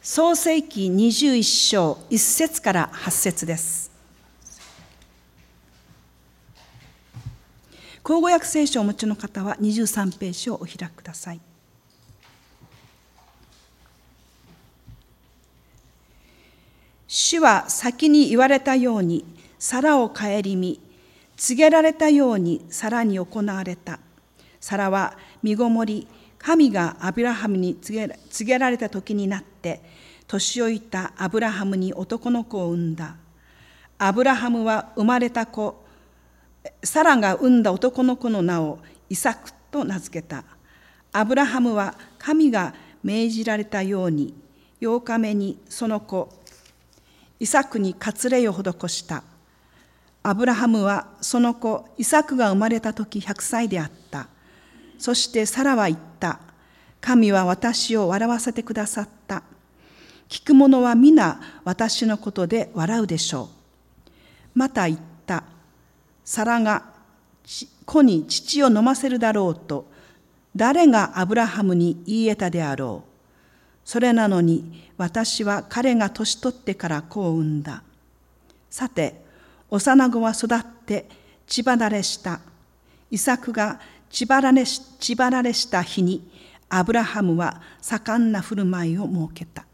創世記21章1節から8節です。口語訳聖書をお持ちの方は23ページをお開きください。主は先に言われたようにサラを顧み、告げられたようにサラに行われた。サラは身ごもり、神がアブラハムに告げられた時になって、年老いたアブラハムに男の子を産んだ。アブラハムは生まれた子、サラが産んだ男の子の名をイサクと名付けた。アブラハムは神が命じられたように、8日目にその子、イサクに割礼を施した。アブラハムはその子、イサクが生まれた時100歳であった。そしてサラは言った。神は私を笑わせてくださった。聞く者は皆私のことで笑うでしょう。また言った。サラが子に乳を飲ませるだろうと、誰がアブラハムに言い得たであろう。それなのに私は彼が年取ってから子を産んだ。さて、幼子は育って血離れした。イサクが血離れした日に、アブラハムは盛んな振る舞いを設けた。